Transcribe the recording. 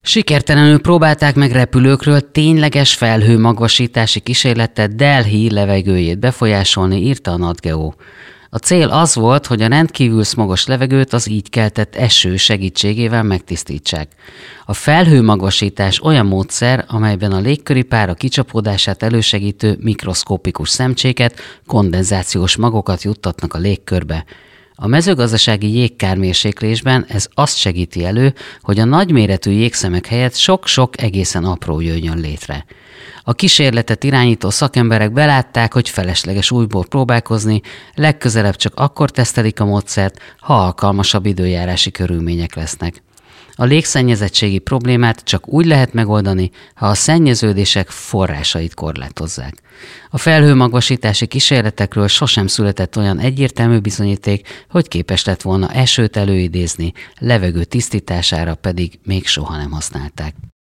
Sikertelenül próbálták meg repülőkről tényleges felhőmagvasítási kísérlettel Delhi levegőjét befolyásolni, írta a NatGeo. A cél az volt, hogy a rendkívül szmogos levegőt az így keltett eső segítségével megtisztítsák. A felhőmagvasítás olyan módszer, amelyben a légköri pára kicsapódását elősegítő mikroszkópikus szemcséket, kondenzációs magokat juttatnak a légkörbe. A mezőgazdasági jégkármérséklésben ez azt segíti elő, hogy a nagyméretű jégszemek helyett sok-sok egészen apró jöjjön létre. A kísérletet irányító szakemberek belátták, hogy felesleges újból próbálkozni, legközelebb csak akkor tesztelik a módszert, ha alkalmasabb időjárási körülmények lesznek. A légszennyezettségi problémát csak úgy lehet megoldani, ha a szennyeződések forrásait korlátozzák. A felhőmagvasítási kísérletekről sosem született olyan egyértelmű bizonyíték, hogy képes lett volna esőt előidézni, levegő tisztítására pedig még soha nem használták.